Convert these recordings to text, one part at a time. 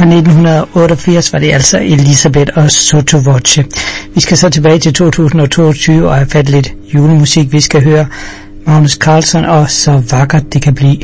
fra 1988 var det altså Elisabeth og Sottovoce. Vi skal så tilbage til 2022 og have fat lidt julemusik. Vi skal høre Magnus Carlsson og Så vakkert det kan blive.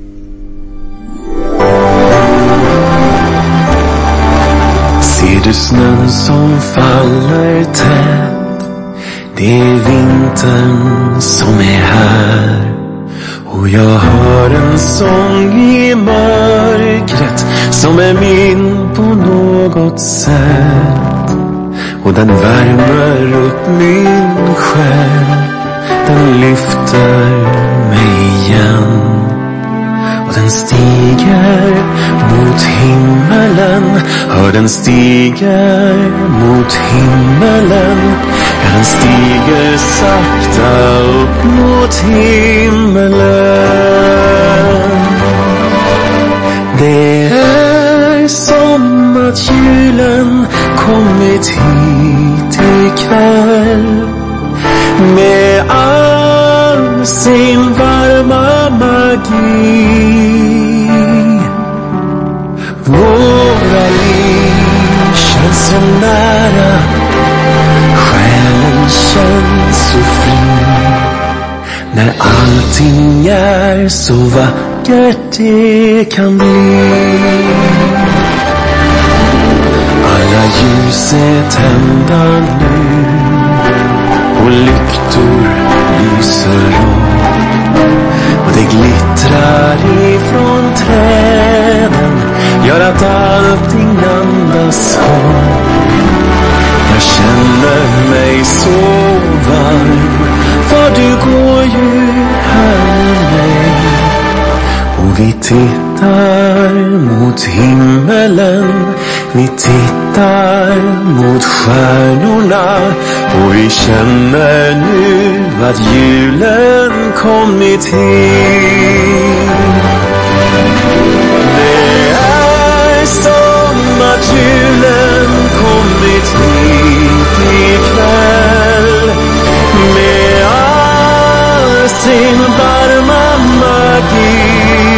Ser du snön som faller tätt? Det är vintern som är här. Och jag hör en sång i mörkret som är min på något sätt. Och den värmer upp min själ. Den lyfter mig igen. Och den stiger mot himmelen. Hör den stiger mot himmelen. Ja, den stiger sakta upp mot himmelen. Det är som att julen kommit hit ikväll. Med all sin varma magi. Våra liv känns så nära. Själen känns så fri. När allting är så vackert det kan bli. Alla ljus är tända nu. Och lyktor lyser upp. Och det glittrar ifrån träden. Gör att allting andas hopp. Jag känner mig så varm. För du går ju här med mig. Och vi tittar mot himmelen. Vi tittar mot stjärnorna. Och vi känner nu att julen kommit hit. Det är som att julen kommit hit ikväll. Med all sin varma magi.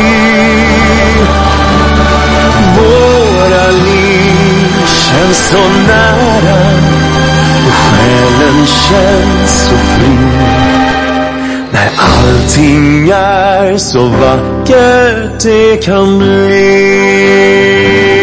Våra liv känns så nära. Och själen känns så fri. När allting är så vackert det kan bli.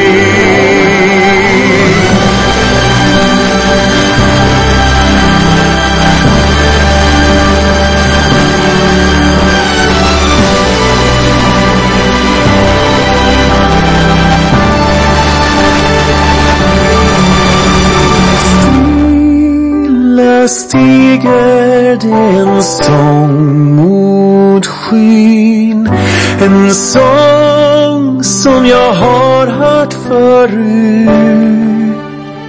Stiger det en sång mot skyn. En sång som jag har hört förut.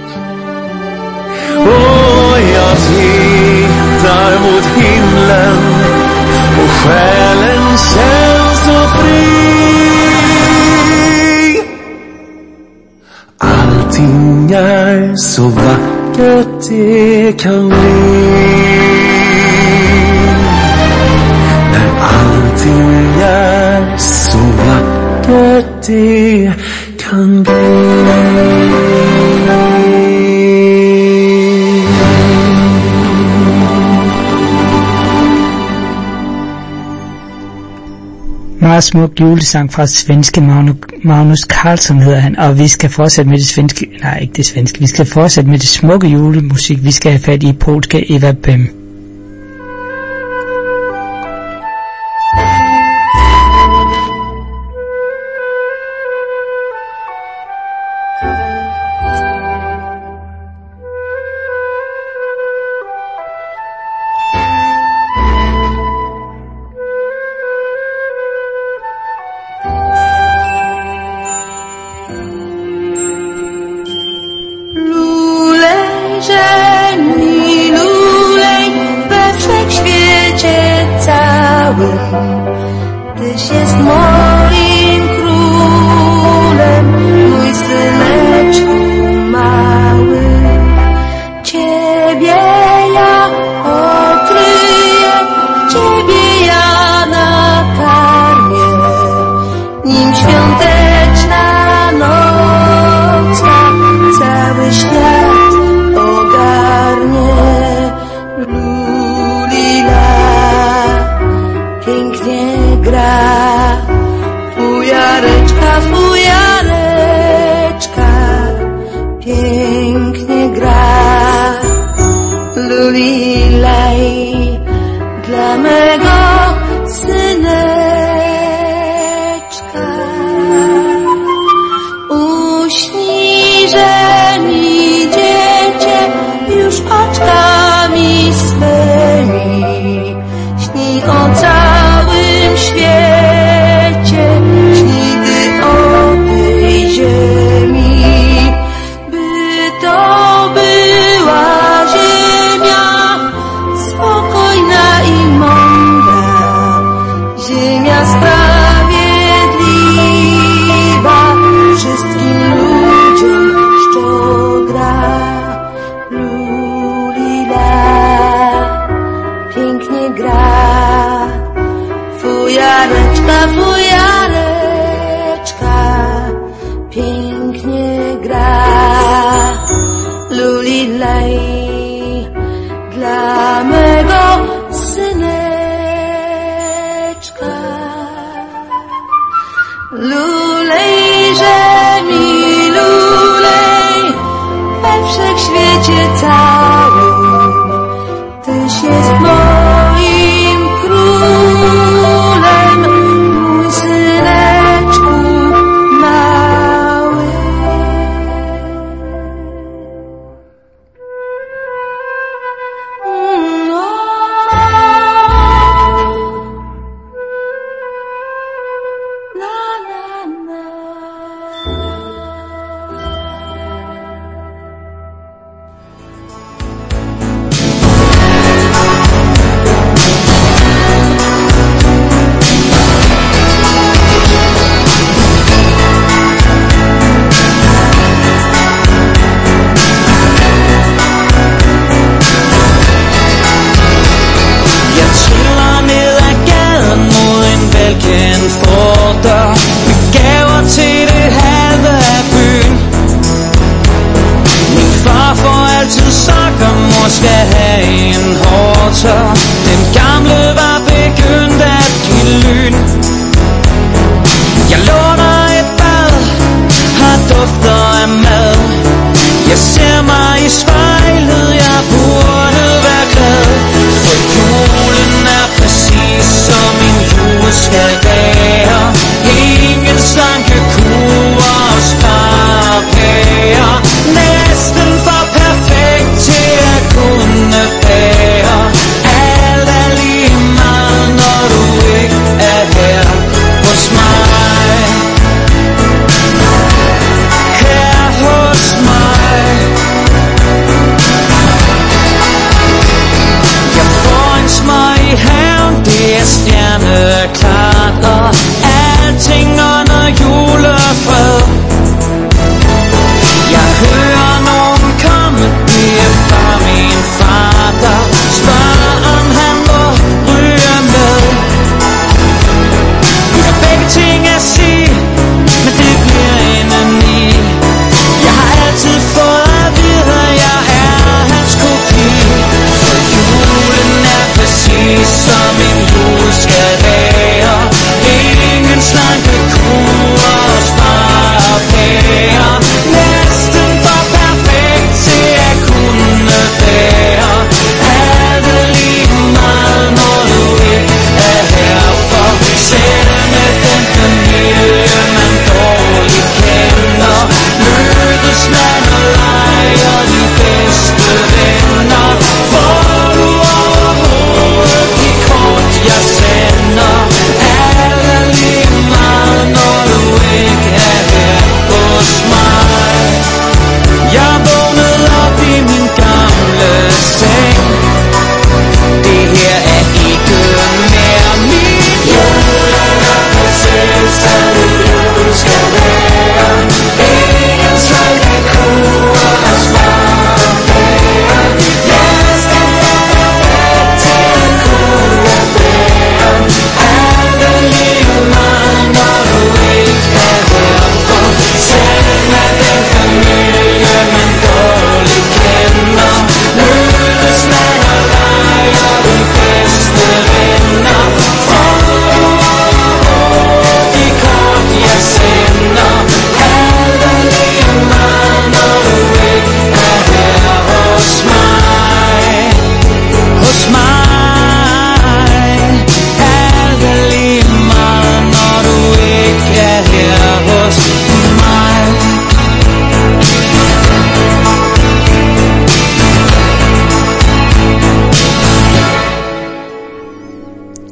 Och jag tittar mot himlen. Och själen känns så fri. Allting är så vackert det kan bli. När allting är så vackert det kan bli. Meget smuk julesang fra svenske Magnus Carlsson hedder han, og vi skal fortsætte med det svenske, nej ikke det svenske, vi skal fortsætte med det smukke julemusik. Vi skal have fat i polske Eva Bem. Tyś jest moim królem, mój syneczku mały. Ciebie ja okryję, Ciebie ja nakarmię, nim świąteczna noc Lulilaj, dla mego syneczka. Uśnij, że mi dziecię już oczkami swymi, śnij o całym świecie, śnij ty o tej ziemi, by to była ziemia spokojna i mądra, ziemia sprawiedliwa, wszystkim ludziom szczodra. Lulila pięknie gra, fujareczka, fujareczka pięknie gra. Lulilaj, dla mego syneczka. Lulejże mi lulej, we wszechświecie całym, Tyś jest moim królem, mój syneczku mały. Na, na, na. Jeg triller ned ad gaden mod en velkendt fordør med gaver til det halve af byen. Min far får altid sokker, mor skal have en hårtør. Den gamle var begyndt at give lyn. Jeg låner et bad, har dufter af mad. Jeg ser mig i spejlet, jeg burde være glad. For julen er præcis som en jul skal være. Ingen slankekurer og sparepærer. Næsten for perfekt til at kunne bære. Alt er lige meget, når du ikke er her hos mig. Her hos mig. Jeg får en smøg i haven, det er stjerneklart, og alting under julefred. Jeg hører nogen komme, det er bare min far, der spørger om han må ryge med. Vi har begge ting at sige, men det bliver indeni. Jeg har altid fået at vide, at jeg er hans kopi. For julen er præcis som en jul skal være.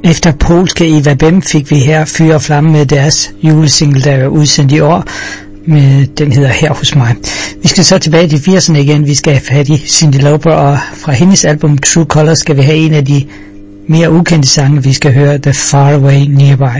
Efter polske Eva Bem fik vi her Fyre og Flamme med deres julesingle, der er udsendt i år. Den hedder Her hos mig. Vi skal så tilbage til 80'erne igen. Vi skal have fat i Cyndi Lauper, og fra hendes album True Colors skal vi have en af de mere ukendte sange. Vi skal høre The Far Away Nearby.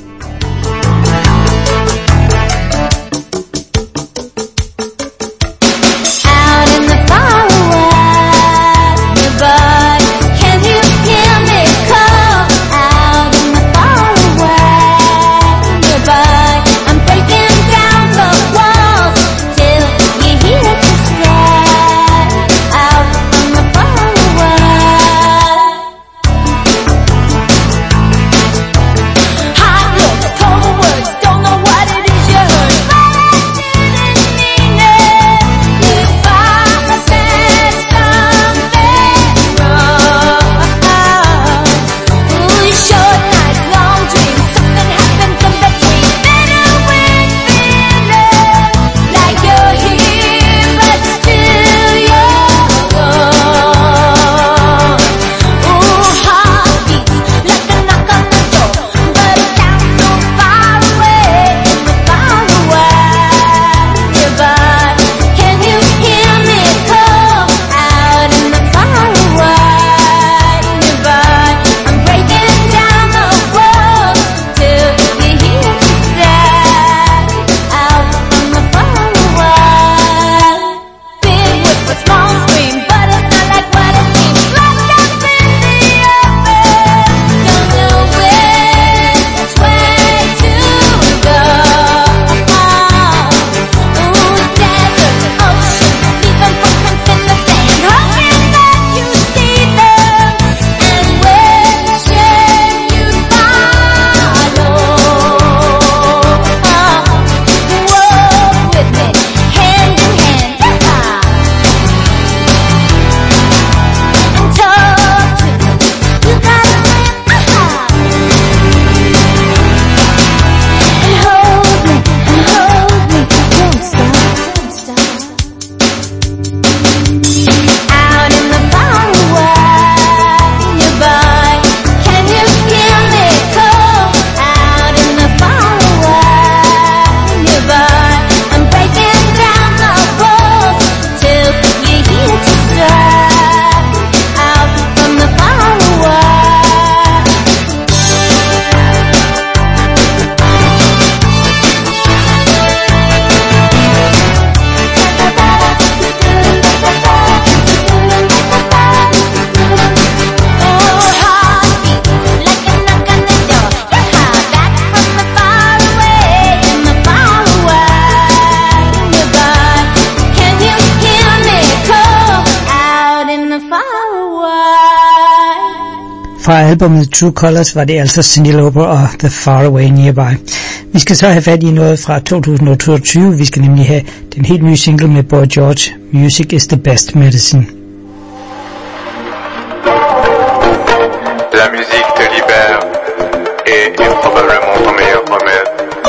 Fra albumet True Colors var det altså Cyndi Lauper og The Far Away Nearby. Vi skal så have fat i noget fra 2022. Vi skal nemlig have den helt nye single med Boy George, Music is the Best Medicine. La musique te libère et est probablement ton meilleur remède.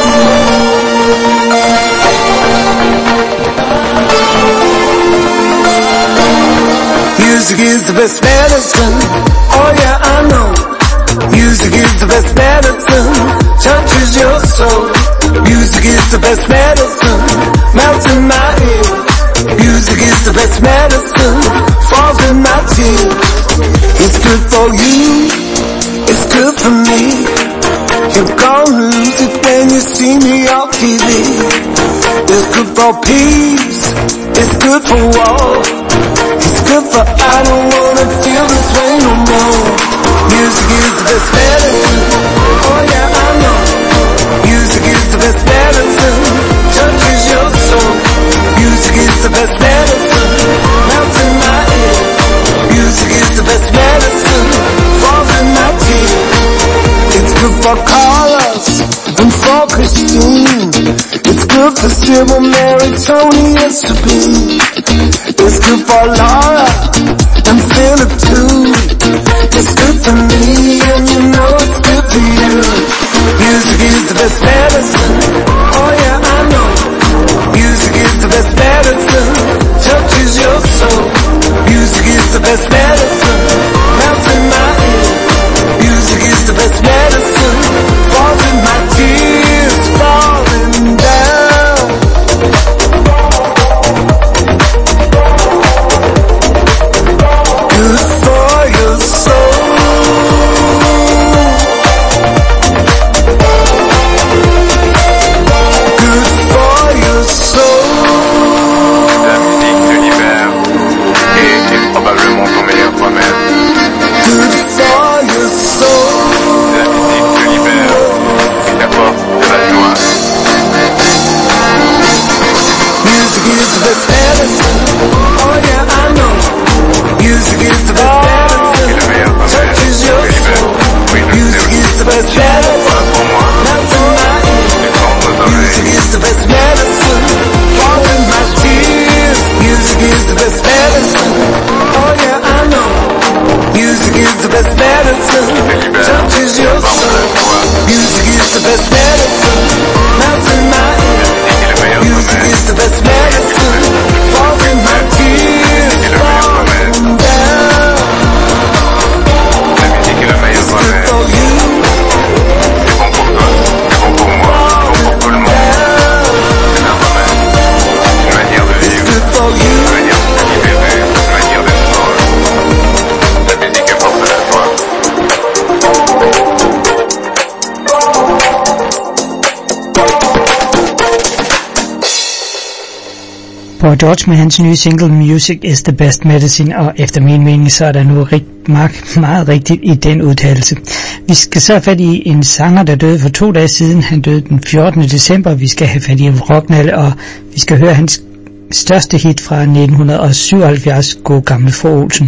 Music is the best medicine. Oh yeah, I know. Music is the best medicine. Touches your soul. Music is the best medicine. Melts in my ear. Music is the best medicine. Falls in my tears. It's good for you. It's good for me. You're gonna lose it when you see me on TV. It's good for peace. It's good for war. It's good for I don't wanna feel this way no more. Music is the best medicine. Oh yeah, I know. Music is the best medicine. Touches your soul. Music is the best medicine. Melts in my ear. Music is the best medicine. Falls in my tears. It's good for Carlos and for Christine. It's good for Sybil, Mary, Tony and Sabine. It's good for Laura and Philip too. It's good for me and you know it's good for you. Music is the best medicine. Oh yeah, I know. Music is the best medicine. Touches your soul. Music is the best medicine. Melts in my ear. Music is the best good for your soul. Good for your soul. La musique te libère et est probablement ton meilleur remède. Good for your soul. La musique te libère et t'apporte de la joie. Music is the best medicine. Oh yeah, I know. Music is the best medicine. Et le meilleur remède Touches your te libère. soul. Oui, je Music sais is the best medicine. pour moi. Melts in my ear. Les tendres Music oreilles. is the best medicine. Falls in my tears. Music is the best medicine. Oh yeah, I know. Music is the best medicine. Touches your soul. Music is the best medicine. Melts in my ear. Et le meilleur Music remède. is the best medicine. Falls in my tears. Falling down. La musique est le meilleur Good remède. for you. C'est bon pour toi, c'est bon pour moi, c'est bon pour tout le monde. C'est un remède, une manière de vivre, Good for you. une manière de se libérer, une manière d'être heureux. La musique apporte de la joie. Boy George med hans nye single Music is the best medicine, og efter min mening så er der noget meget rigtigt i den udtalelse. Vi skal så have fat i en sanger, der døde for 2 dage siden. Han døde den 14. december. Vi skal have fat i Rocknalle, og vi skal høre hans største hit fra 1977, God Gamle Fru Olsen.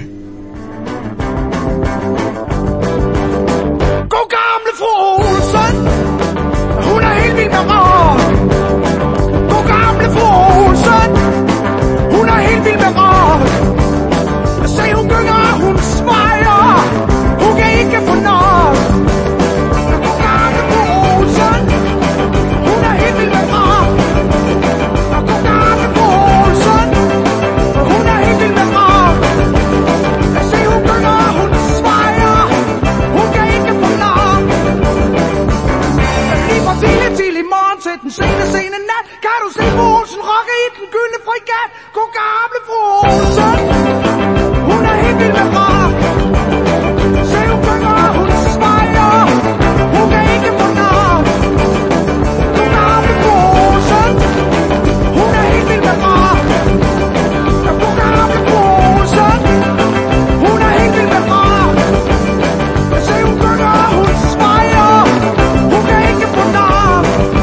God gamle fru Olsen, hun er helt vild med rock. God gamle fru Olsen, hun er helt vild med rock. Se hun gynger, hun smejer, hun kan ikke få nok. God gamle fru Olsen, hun er helt vild med rock. God gamle fru Olsen, hun er helt vild med rock. Se hun gynger, hun smejer, hun kan ikke få nok. Lige fra tidlig morgen til den sene nat kan du se fru Olsen rocke i den gyldne frigat. God gamle fru Olsen, hun er helt vild med rock. Se hun gynger, hun smejer, hun kan ikke få nok. God gamle fru Olsen, hun er helt vild med rock. God gamle fru Olsen, hun er helt vild med rock. Se hun gynger, hun smejer, hun kan ikke få nok.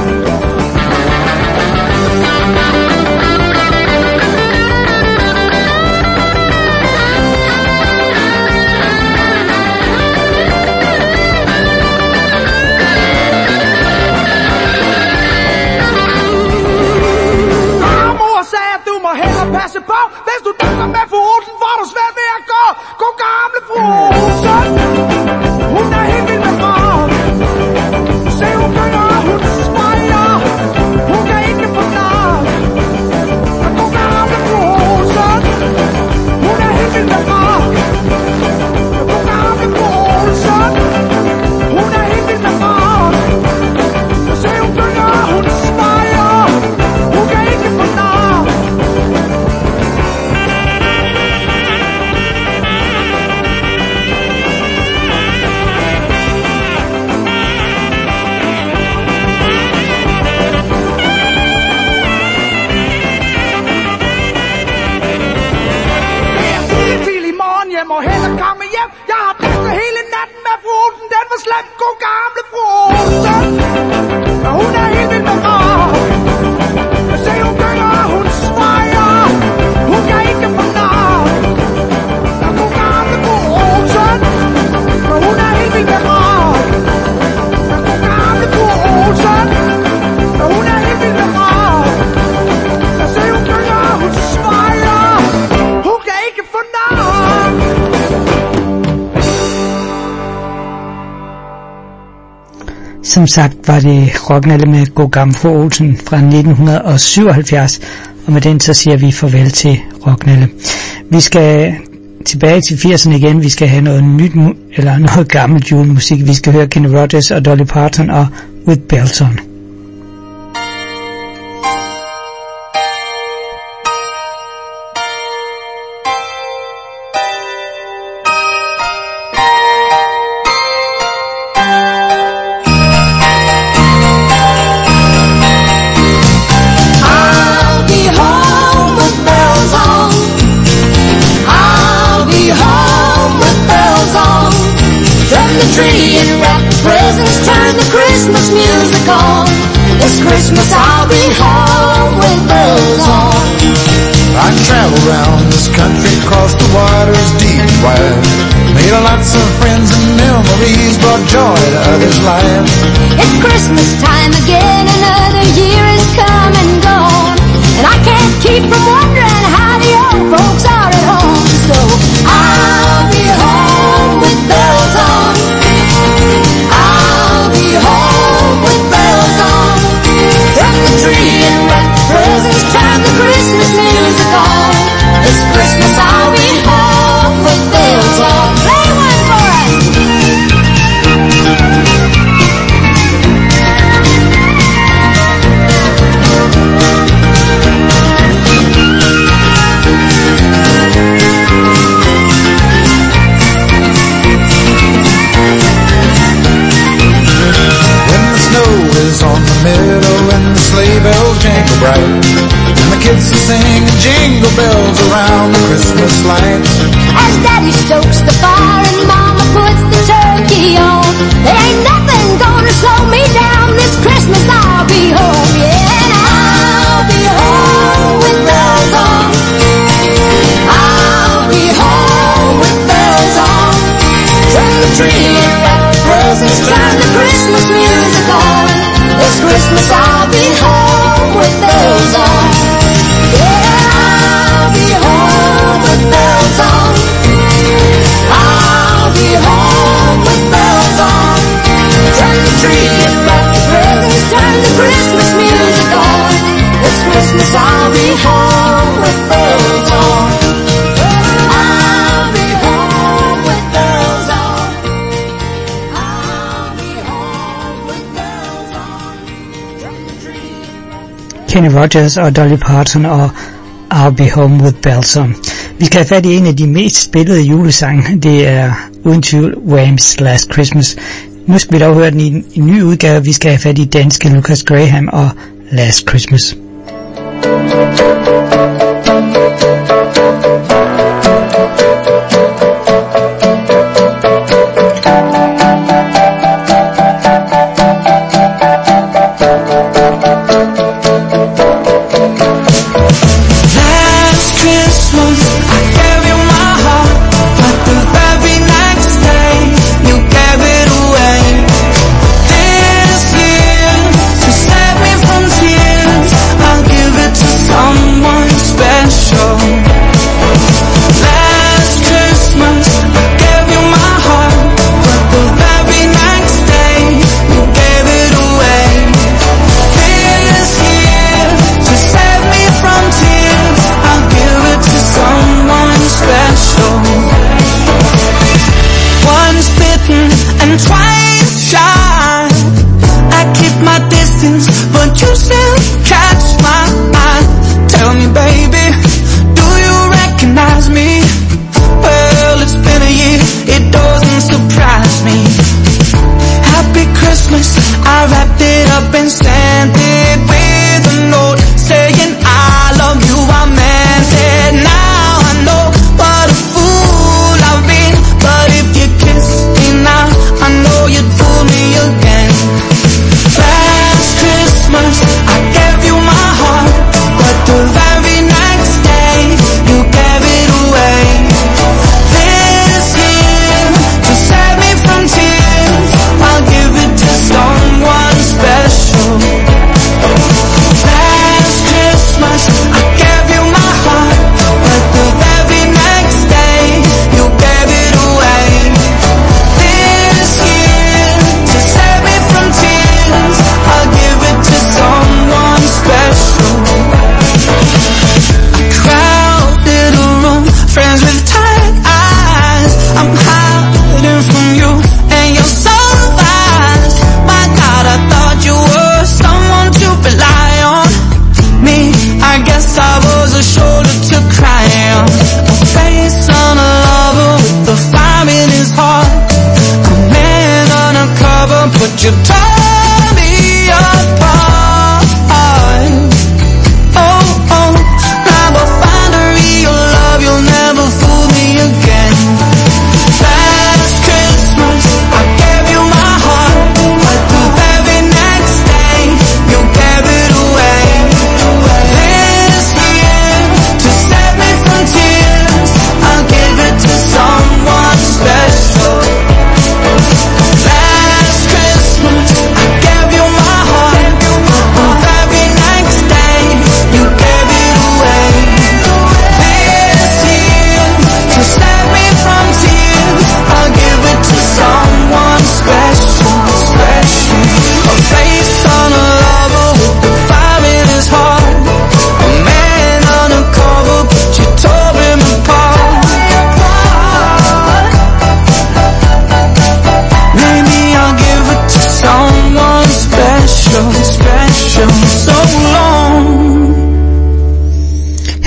Mor sagde, at du må hellere passe på. Hvis du danser med fru Olsen, får du svært ved at gå. God gamle fru Olsen, hun er helt vild med rock. Se hun gynger, hun smejer, hun kan ikke få nok. God gamle fru Olsen, hun er helt vild med rock. God gamle fru Olsen, hun er helt vild med rock. Se hun gynger, hun smejer, hun kan ikke få nok. Det er tidlig morgen, jeg må hellere komme hjem. Jeg har danset hele natten med fru Olsen, den var slem. God gamle fru Olsen, og hun er helt vild med rock. Se hun gynger, hun smejer, hun kan ikke få nok. God gamle fru Olsen, og hun er helt vild med rock. God gamle fru Olsen, og hun er helt vild med rock. Se hun gynger, hun smejer, hun kan ikke få nok. Som sagt var det Rocknalle med God Gamle Fru Olsen fra 1977, og med den så siger vi farvel til Rocknalle. Vi skal tilbage til 80'erne igen. Vi skal have noget nyt eller noget gammelt julemusik. Vi skal høre Kenny Rogers og Dolly Parton og With Bells On. tree and wrap the presents, turn the Christmas music on. This Christmas I'll be home with bells on. I travel around this country, across the waters deep and wide. Made lots of friends and memories, brought joy to others' lives. It's Christmas time again, another year has come and gone, and I can't keep from wondering how the old folks are at home. So I'll be home with bells on. I'll be home with bells on. Turn the tree and wrap the presents, turn the Christmas music on. This Christmas I'll be home with bells on. Play one for us. On the meadow and the sleigh bells jingle bright, and the kids are singing jingle bells around the Christmas light. As Daddy stokes the fire and Mama puts the turkey on, there ain't nothing gonna slow me down. This Christmas I'll be home, yeah, and I'll be home with bells on. I'll be home with bells on. Turn the tree and wrap the presents, turn the Christmas music on. This Christmas I'll be home with bells on. Yeah, I'll be home with bells on. I'll be home with bells on. Turn the tree and wrap the presents, turn the Christmas music on. This Christmas I'll be home with bells on. I'll be home with bells on. I'll be home with bells on. Turn the tree and wrap. Kenny Rogers og Dolly Parton og I'll Be Home with Bells On. Vi skal have fat i en af de mest spillede julesange. Det er uden tvivl Wham's Last Christmas. Nu skal vi dog høre den i en ny udgave. Vi skal have fat i danske Lucas Graham og Last Christmas. The very night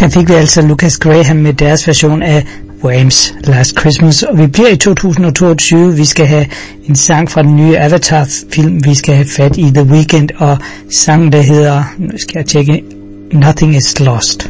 Der fik vi altså Lucas Graham med deres version af Wham's Last Christmas, og vi bliver i 2022. Vi skal have en sang fra den nye Avatar-film. Vi skal have fat i The Weeknd og sangen, der hedder, nu skal jeg tjekke, Nothing is Lost.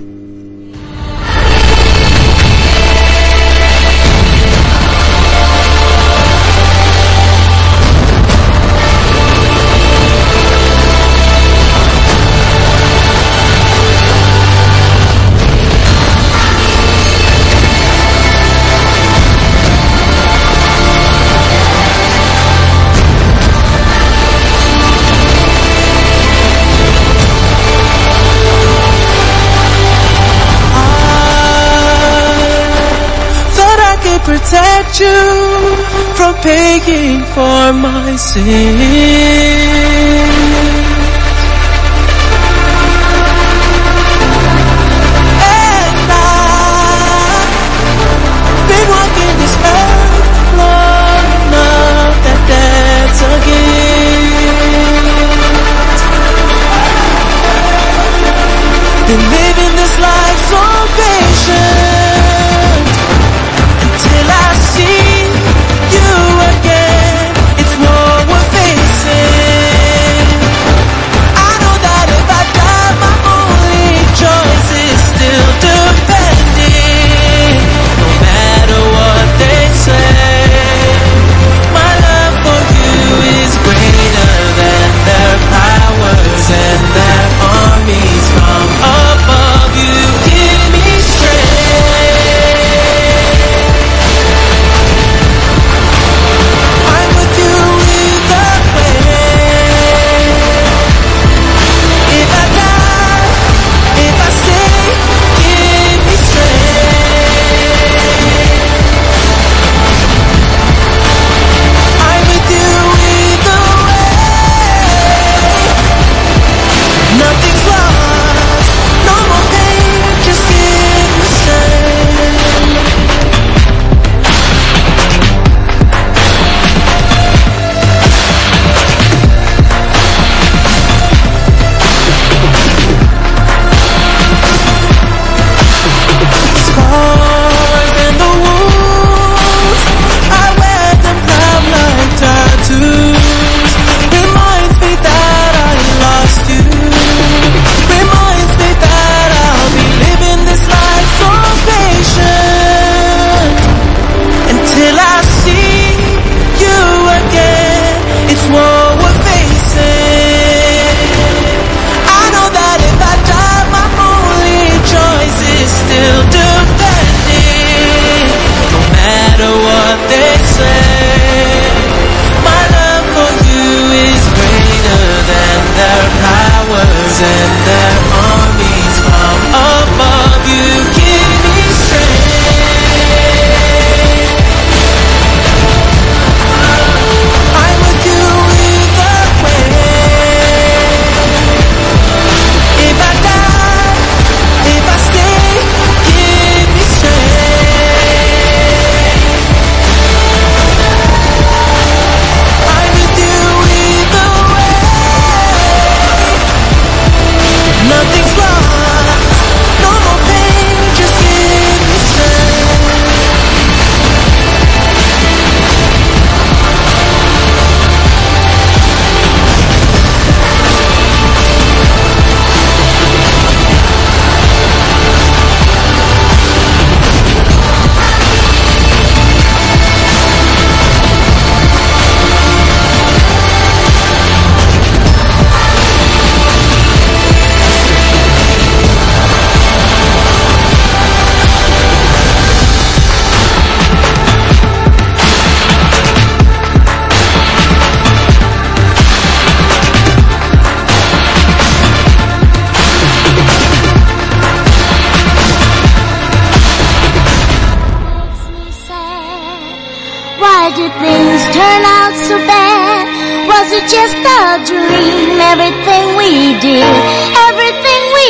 Protect you from paying for my sins. And I've been walking this earth long enough that that's a gift. Been living this life so patient till I see you again. It's what we're facing. I know that if I die, my only choice is still defending. No matter what they say, my love for you is greater than their powers and their armies from above. You give me strength. did things turn out so bad? Was it just a dream? Everything we did, everything we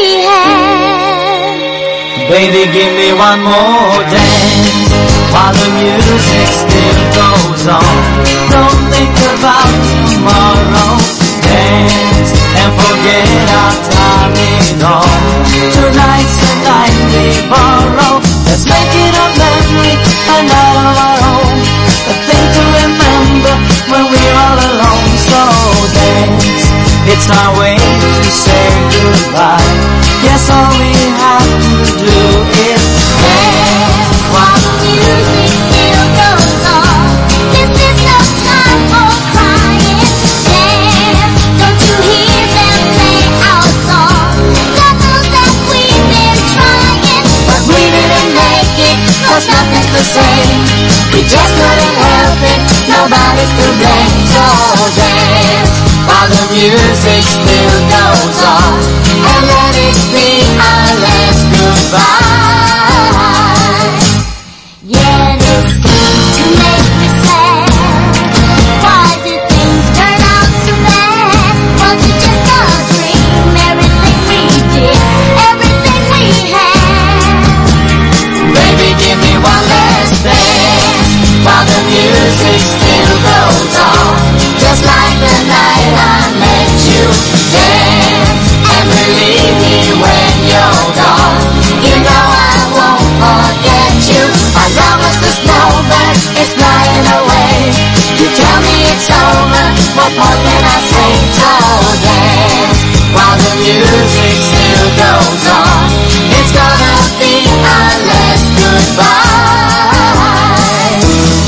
had. Baby, give me one more dance while the music still goes on. Don't think about tomorrow. Dance and forget our time is on. Tonight's the night night we borrow. Let's make it a memory, a night of our own, a thing to remember when we're all alone. So dance, it's our way to say goodbye. Yes, all we have to do is dance while the music still goes on. This is no time for crying. Dance, don't you hear them play our song? God knows that we've been trying, but we didn't make it, 'cause nothing's the same. We just couldn't help it, nobody's to blame. So dance while the music still goes on, and let it be our last goodbye. Yeah, it seems to make me sad. Why did things turn out so bad? Was it just a dream? Everything we did, everything we had. Baby, give me one last dance while the music still goes on, just like the night I met you. Dance and believe me when you're gone. You know I won't forget you. Our love was the snow that is flying away. You tell me it's over, what more can I say? So dance while the music still goes on. It's gonna be our last goodbye.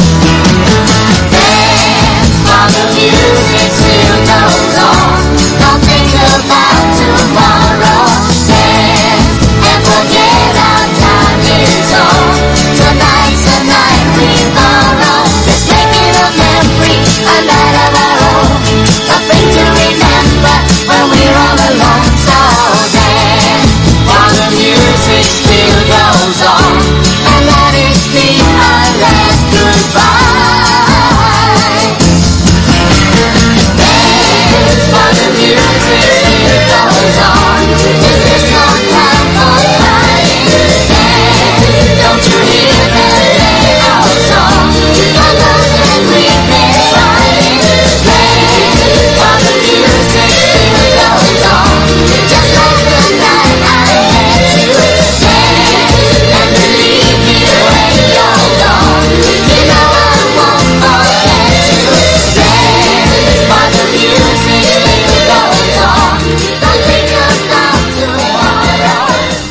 Dance while the music still goes on. Don't think about tomorrow. Dance and forget our time is on. Tonight's the night we borrow. Let's make it a memory, a night of our own, a thing to remember when we're all alone. So dance while the music still goes on, and let it be our last goodbye. Dance while the music still goes on. This is no time for crying. Dance, don't you hear them play our song? I know that we've been trying. Dance while the music still goes on, just like the night I met you. Dance and believe me when you're gone. You know I won't forget you. Dance while the music still goes on. Don't think about tomorrow.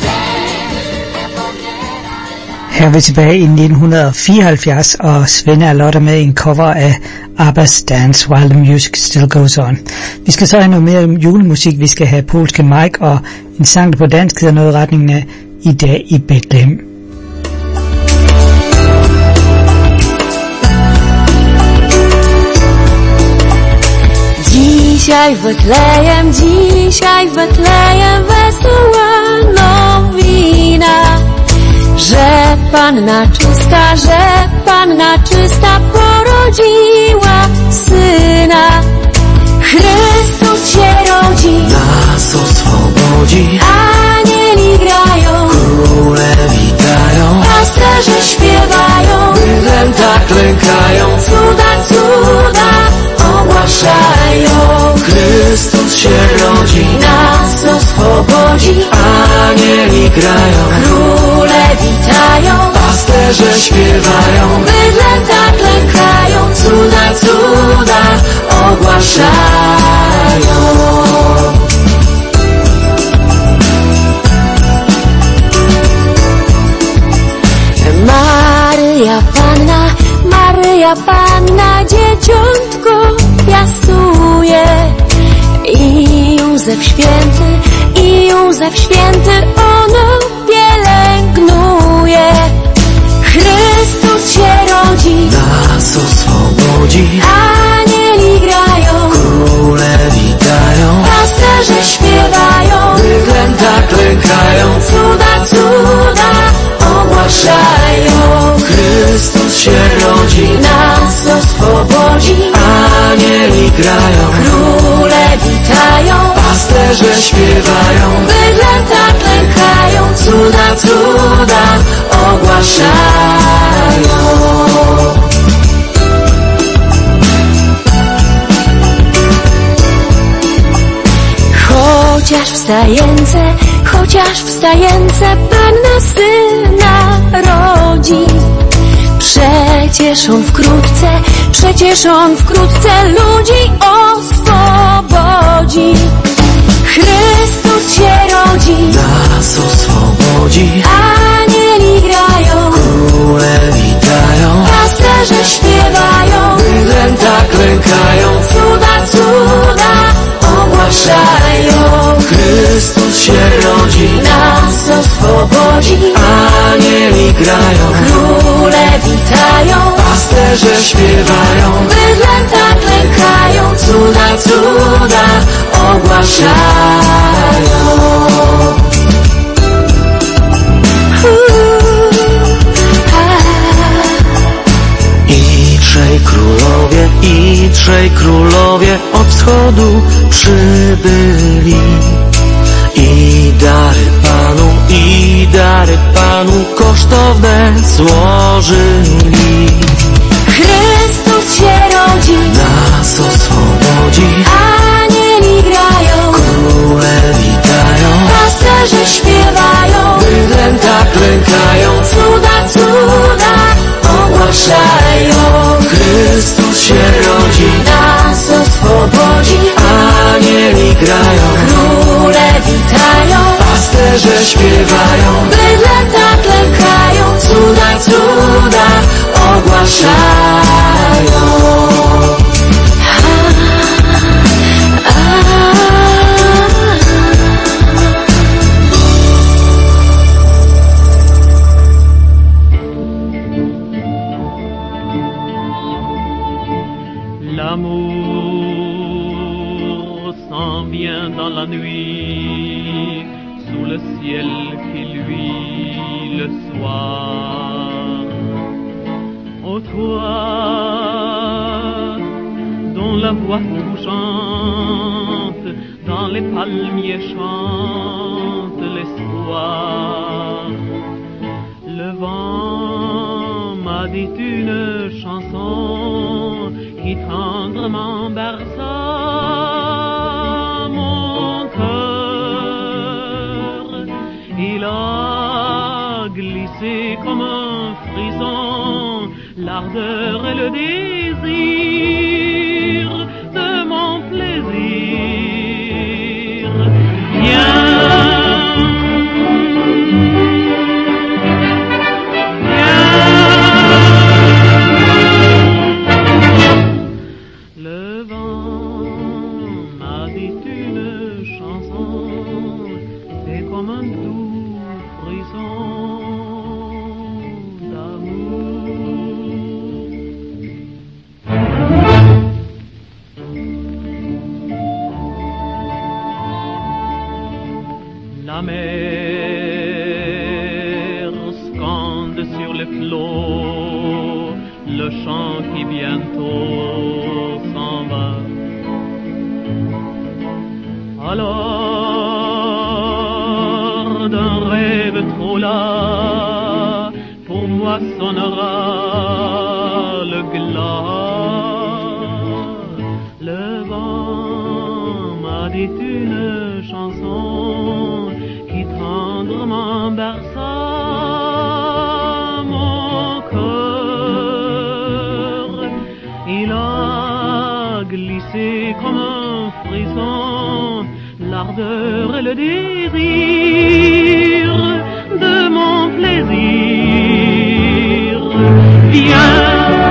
Her er vi tilbage i 1974, og Svende og Lotte med en cover af Abba's Dance While the Music Still Goes On. Vi skal så have noget mere julemusik. Vi skal have polske Mike og en sang, der på dansk hedder noget i retningen af I dag i Bethlehem. Dzisiaj w Betlejem wesoła nowina, że Panna czysta porodziła Syna. Chrystus się rodzi, Nas oswobodzi, anieli grają, króle witają, pasterze śpiewają, bydlęta klękają, cuda ogłaszają. Chrystus się rodzi, Nas oswobodzi, anieli grają, króle witają, pasterze śpiewają, bydlęta klękają, cuda ogłaszają. Maryja Panna dzieciątko piasuje, i Józef święty ono pielęgnuje. Chrystus się rodzi, Nas oswobodzi, anieli grają, króle witają, pasterze śpiewają, bydlęta klękają, cuda ogłaszają. Chrystus się rodzi, Nas oswobodzi, anieli grają, króle witają, pasterze śpiewają, bydlęta klękają, cuda ogłaszają. Chociaż chociaż wstające Panna Syna rodzi. Przecież On wkrótce ludzi oswobodzi. Chrystus się rodzi, nas oswobodzi. anieli grają, Króle witają, pasterze śpiewają, bydlęta klękają, cuda ogłaszają. Chrystus się rodzi, Nas oswobodzi, anieli grają, króle witają, pasterze śpiewają, bydlęta klękają, cuda ogłaszają. I trzej królowie od wschodu przybyli. I dary Panu kosztowne złożyli. Chrystus się rodzi, Nas oswobodzi, anieli grają, króle witają, pasterze śpiewają, bydlęta klękają, cuda ogłaszają. Chrystus się rodzi, Nas oswobodzi, anieli grają, króle witają, pasterze śpiewają, bydlęta klękają, cuda ogłaszają. L'amour s'en vient dans la nuit, sous le ciel qui luit le soir. Ô toi, dont la voix touchante dans les palmiers chante l'espoir. Le vent m'a dit une chanson qui tendrement berça mon cœur. Il a glissé comme un frisson l'ardeur et le désir de mon plaisir. Viens, la mer scande sur les flots le chant qui bientôt s'en va. Alors d'un rêve trop là, pour moi sonnera le glas. Le vent m'a dit une chanson qui tendrement berça mon cœur. Il a glissé comme un frisson l'ardeur et le désir de mon plaisir. Viens,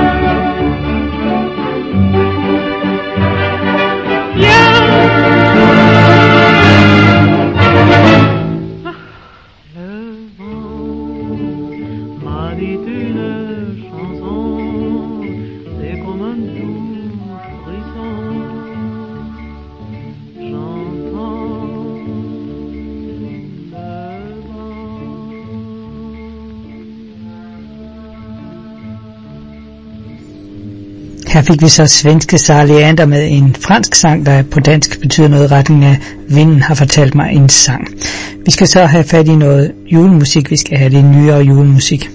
Her fik vi så svenske Sara Leander med en fransk sang, der på dansk betyder noget i retning af Vinden har fortalt mig en sang. Vi skal så have fat i noget julemusik. Vi skal have det nyere julemusik.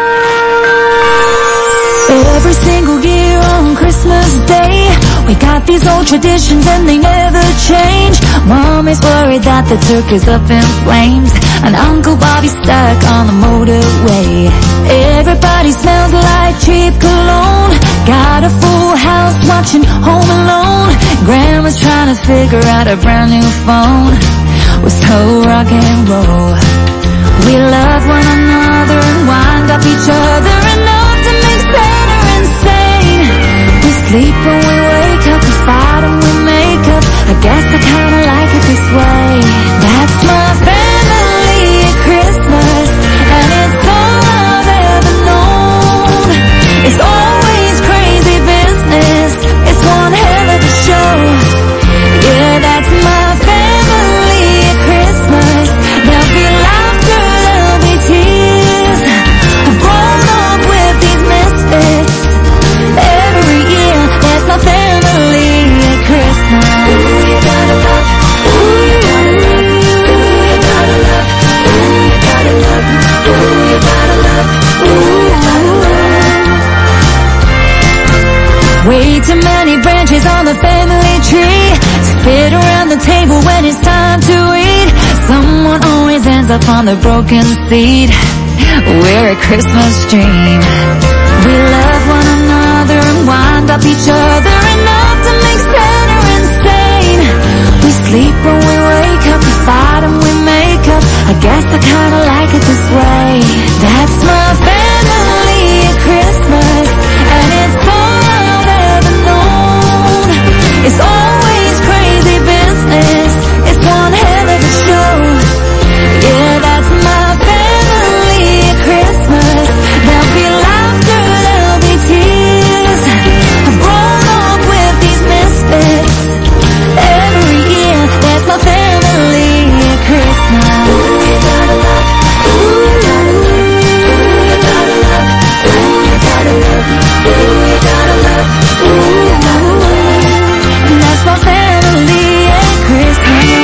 Every single year on Christmas Day, we got these old traditions and they never change. Mom is worried that the turkey's up in flames, and Uncle Bobby's stuck on the motorway. Everybody smells like cheap cologne. Got a full house watching Home Alone. Grandma's trying to figure out a brand new phone. We're so rock and roll. We love one another and wind up each other enough to make better insane. We sleep when we wake up, we fight and we make up. I guess I kinda like it this way. That's my family at Christmas, and it's all I've ever known. It's always crazy business, it's one hell of a show. Yeah, that's my family at Christmas. There'll be laughter, there'll be tears. I've grown up with these misfits. Every year, that's my family at Christmas. Ooh, you gotta love, ooh, you gotta love, ooh, you gotta love, ooh, you gotta love, ooh, you gotta love, ooh, you gotta love. Way too many branches on the family tree to fit around the table when it's time to eat. Someone always ends up on the broken seat. We're a Christmas dream. We love one another and wind up each other enough to make better insane. We sleep when we wake up, we fight and we make up. I guess I kinda like it this way. That's my family at Christmas, and it's all I've ever known. It's always crazy business, it's one hell of a show. Yeah, that's my family at Christmas. There'll be laughter, there'll be tears. I've grown up with these misfits. Every year, that's my family at Christmas. Ooh, you gotta love, ooh, you gotta love, ooh, you gotta love, ooh, you gotta love, ooh, you gotta love, ooh, you gotta love. And that's my family at Christmas.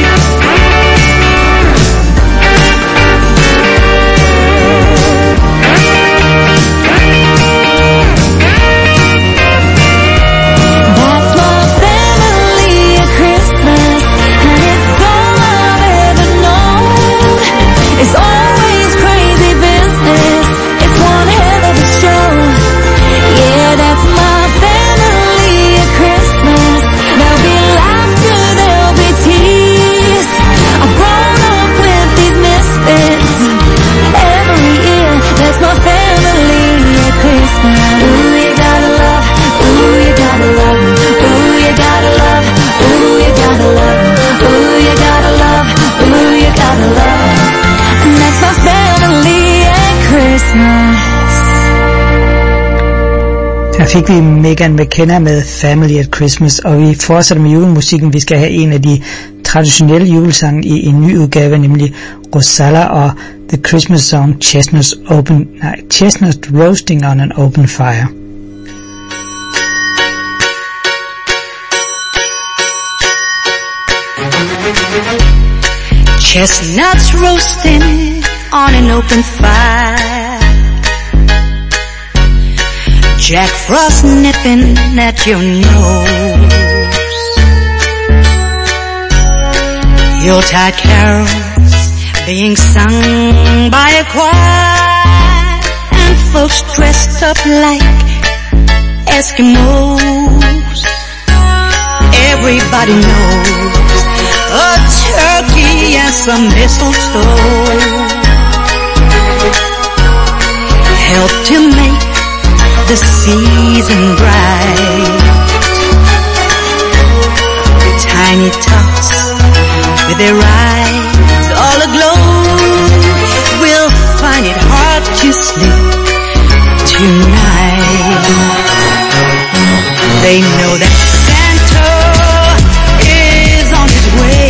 That's my family at Christmas, and it's all I've ever known. It's always crazy business, it's one hell of a show. Yeah, that's my family at Christmas. There'll be laughter, there'll be tears. I've grown up with these misfits. Every year, that's my family at Christmas. Ooh, you gotta love, ooh, you gotta love, ooh, you gotta love, ooh, you gotta love, ooh, you gotta love, ooh, you gotta love. And that's my family at Christmas. Her fik vi Megan McKenna med Family at Christmas, og vi fortsætter med julemusikken. Vi skal have en af de traditionelle julesange i en ny udgave, nemlig Rosalla og The Christmas Song Chestnuts Roasting on an Open Fire. Chestnuts roasting on an open fire, Jack Frost nipping at your nose, Yuletide carols being sung by a choir, and folks dressed up like Eskimos. Everybody knows a turkey and some mistletoe help to make the season bright. Tiny tots with their eyes all aglow will find it hard to sleep tonight. They know that Santa is on his way.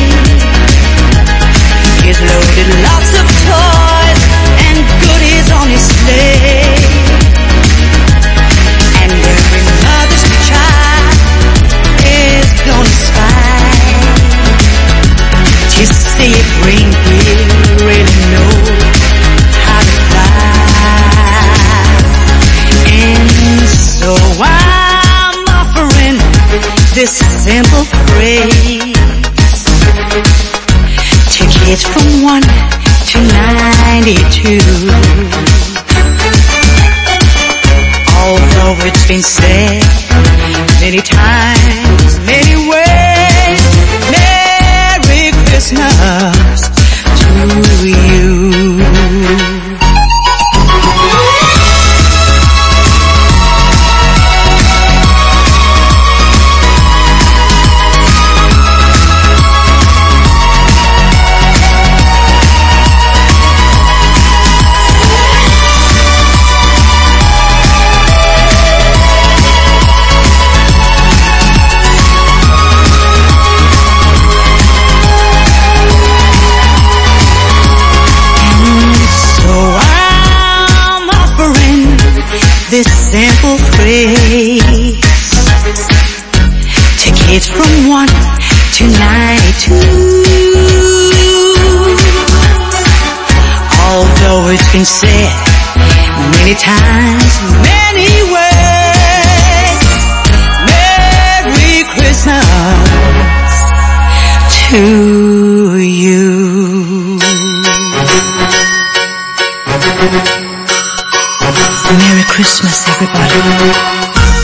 He's loaded lots of toys and goodies on his sleigh. And every mother's child is gonna spy to see if reindeer really know how to fly. And so I'm offering praise. Tickets from 1 to 92. Although it's been said many times, many ways, Merry Christmas to you. This simple praise. Tickets from 1 to 92. Although it's been said many times, many ways, Merry Christmas to you. Merry Christmas, everybody.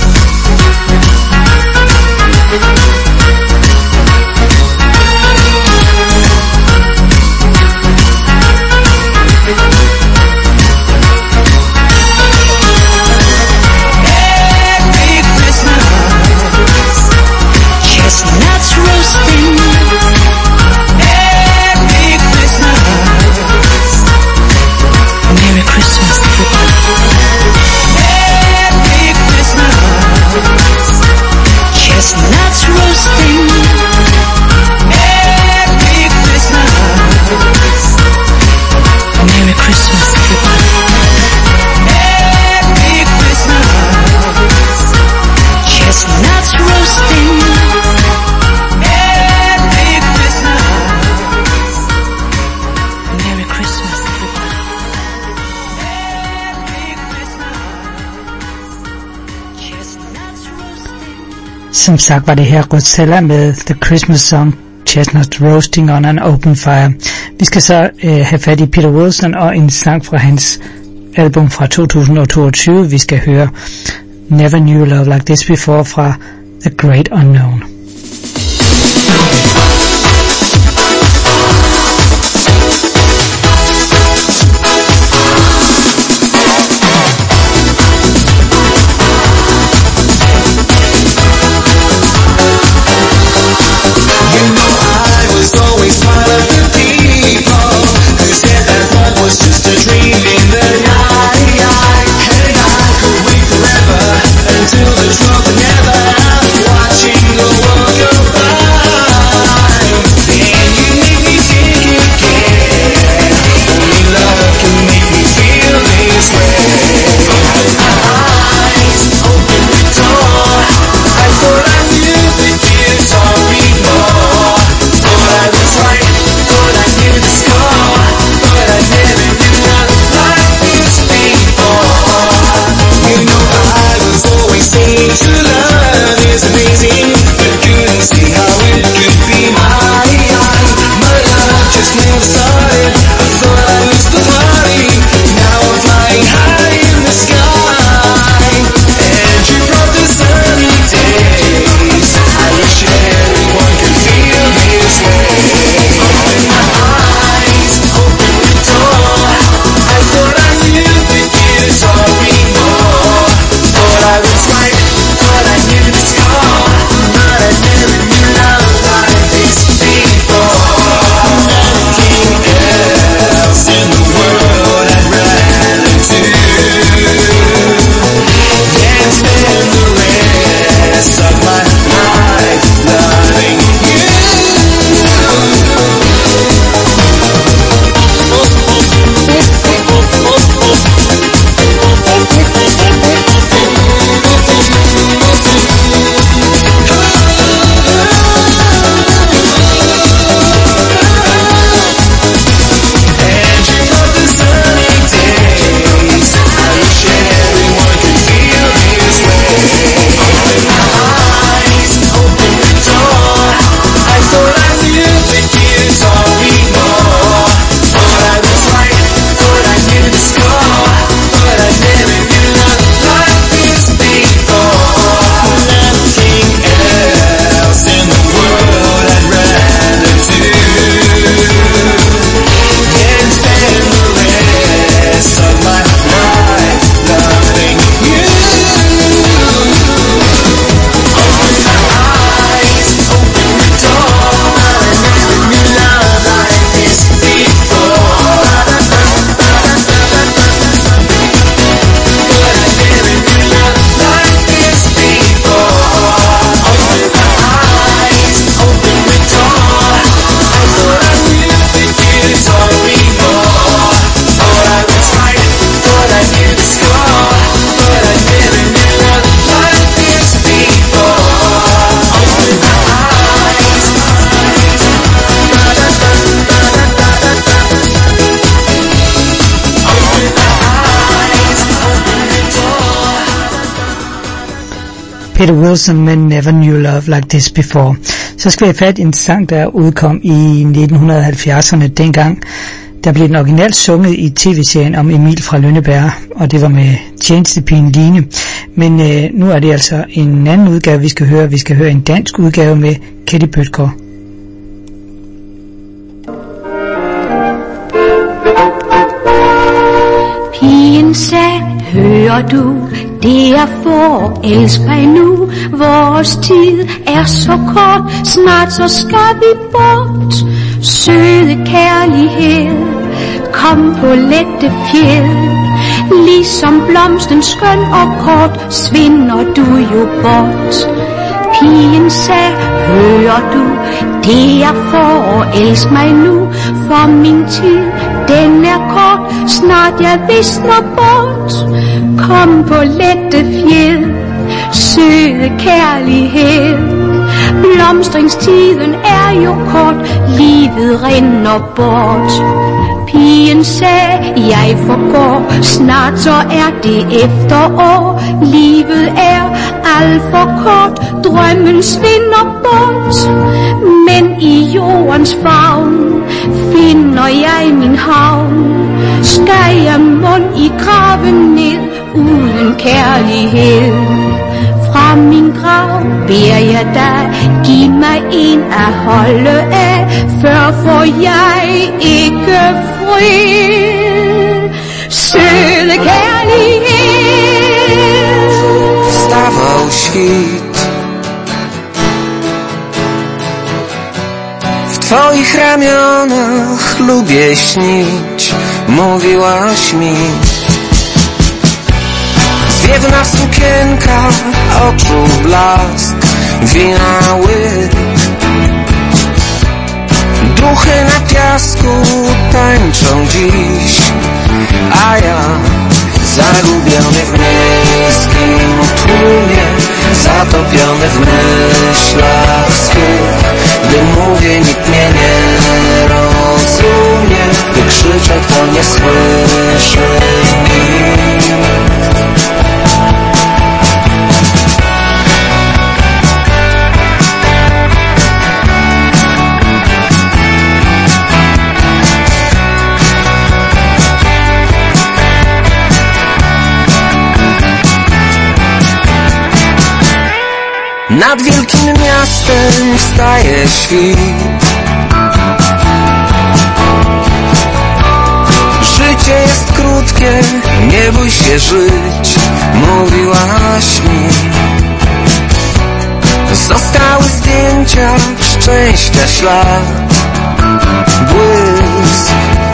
Som sagt var det her Rosella med The Christmas Song, Chestnuts Roasting on an Open Fire. Vi skal så have fat i Peter Wilson og en sang fra hans album fra 2022. Vi skal høre Never Knew Love Like This Before fra The Great Unknown. Until the trouble never ends, watching the world Peter Wilson med Never Knew Love Like This Before. Så skal vi have fat i en sang, der udkom i 1970'erne. Dengang der blev den originalt sunget i tv-serien om Emil fra Lønneberg, og det var med tjenestepigen Line. Men nu er det altså en anden udgave, vi skal høre. Vi skal høre en dansk udgave med Ketty Bøtger. Pigen sagde, hører du, det er for, elsk mig nu. Vores tid er så kort, snart så skal vi bort. Søde kærlighed, kom på lette fjeld. Ligesom blomsten skøn og kort, svinder du jo bort. Pigen sagde, hører du, det er for, elsk mig nu. For min tid, den er kort, snart jeg visner bort. Kom på lette fjeld, søde kærlighed. Blomstringstiden er jo kort, livet rinder bort. Pigen sagde, jeg forgår, snart så er det efterår. Livet er alt for kort, drømmen svinder bort. Men i jordens favn finder jeg min havn. Skal jeg mund i graven ned uden kærlighed? Fra min grav beder jeg dig, giv mig en at holde af, før får jeg ikke fred. Søde kærlighed. Wstawał świt, w twoich ramionach lubię śnić, mówiłaś mi. Zwiewna sukienka, oczu blask, wina łyk. Duchy na piasku tańczą dziś, a ja zagubiony w miejskim tłumie, zatopiony w myślach swych. Gdy mówię, nikt mnie nie rozumie, gdy krzyczę, to nie słyszy nikt. Nad wielkim miastem wstaje świt. Życie jest krótkie, nie bój się żyć, mówiłaś mi. Zostały zdjęcia szczęścia, ślad, błysk.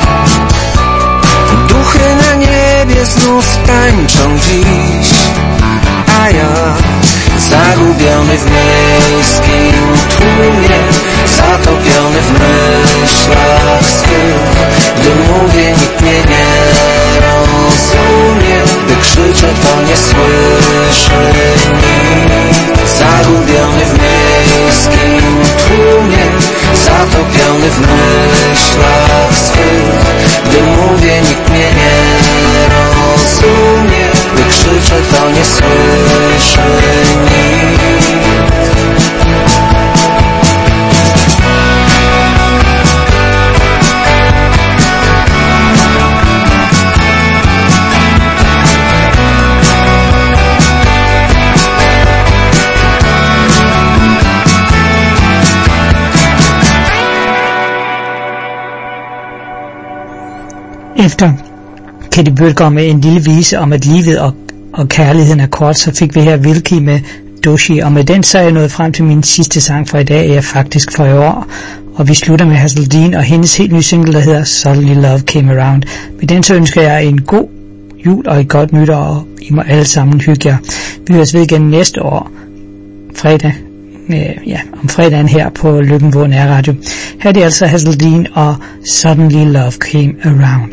Duchy na niebie znów tańczą dziś, a ja zagubiony w miejskim tłumie, zatopiony w myślach swych. Gdy mówię, nikt mnie nie rozumie, gdy krzyczę, to nie słyszy nikt. Zagubiony w miejskim tłumie, zatopiony w myślach swych. Gdy mówię, nikt mnie nie rozumie, gdy krzyczę, to nie słyszy nikt. Efter Ketty Bøtger med en lille vise om, at livet og kærligheden er kort, så fik vi her Wilkie med Doshi, og med den så er jeg nået frem til min sidste sang for i dag, er faktisk for i år, og vi slutter med Hazeldean og hendes helt nye single, der hedder Suddenly Love Came Around. Med den så ønsker jeg en god jul og et godt nytår, og I må alle sammen hygge jer. Vi høres ved igen næste år, fredag, om fredagen her på Lykken på Nærradio. Her er det altså Hazeldean og Suddenly Love Came Around.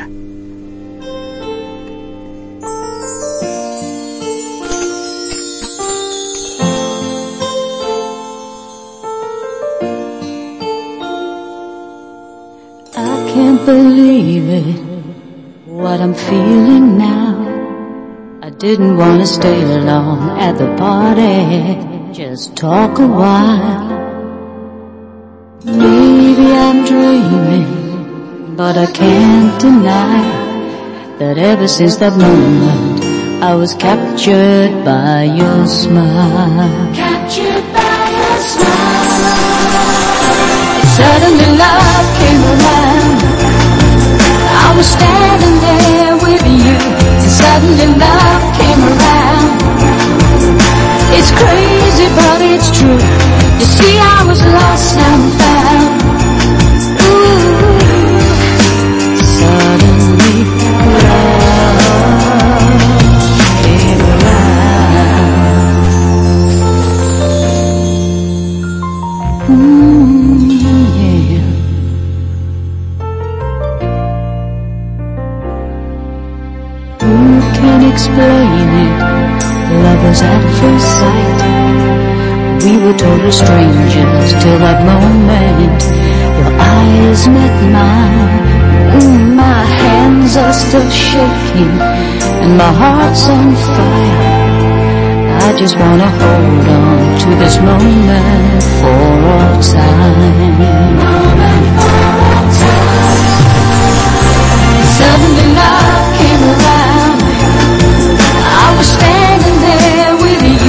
I can't believe it, what I'm feeling now. I Didn't want to stay long at the party, just talk a while. Maybe I'm dreaming, but I can't deny that ever since that moment I was captured by your smile. Captured by your smile. Suddenly love came around. I was standing there with you. Suddenly love came around. It's crazy but it's true. You see I was lost and found. Ooh, suddenly love came around. Yeah. Who can explain it? Lovers at first sight. We were total strangers till that moment your eyes met mine. My hands are still shaking and my heart's on fire. I just wanna hold on to this moment for all time. Moment for all time. Suddenly love came around. I was standing